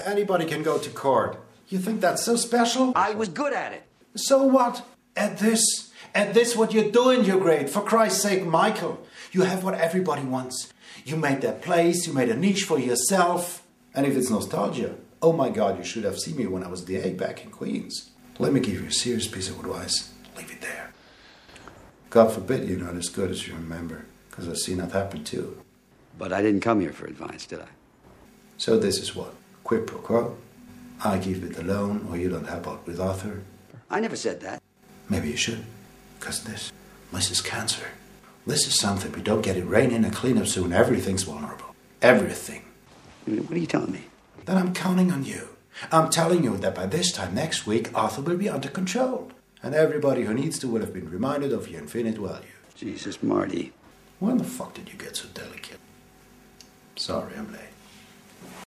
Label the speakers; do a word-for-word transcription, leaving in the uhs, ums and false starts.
Speaker 1: Anybody can go to court. You think that's so special?
Speaker 2: I was good at it.
Speaker 1: So what? At this, at this what you're doing, you're great. For Christ's sake, Michael, you have what everybody wants. You made that place, you made a niche for yourself. And if it's nostalgia, oh my God, you should have seen me when I was D A back in Queens. Let me give you a serious piece of advice. Leave it there. God forbid you're not as good as you remember, because I've seen that happen too.
Speaker 2: But I didn't come here for advice, did I?
Speaker 1: So this is what? Quid pro quo? I give it the loan, or you don't help out with Arthur?
Speaker 2: I never said that.
Speaker 1: Maybe you should. Because this, this is cancer. This is something. We don't get it raining and clean up soon. Everything's vulnerable. Everything.
Speaker 2: What are you telling me?
Speaker 1: Then I'm counting on you. I'm telling you that by this time next week, Arthur will be under control. And everybody who needs to will have been reminded of your infinite value.
Speaker 2: Jesus, Marty.
Speaker 1: When the fuck did you get so delicate? Sorry, I'm late.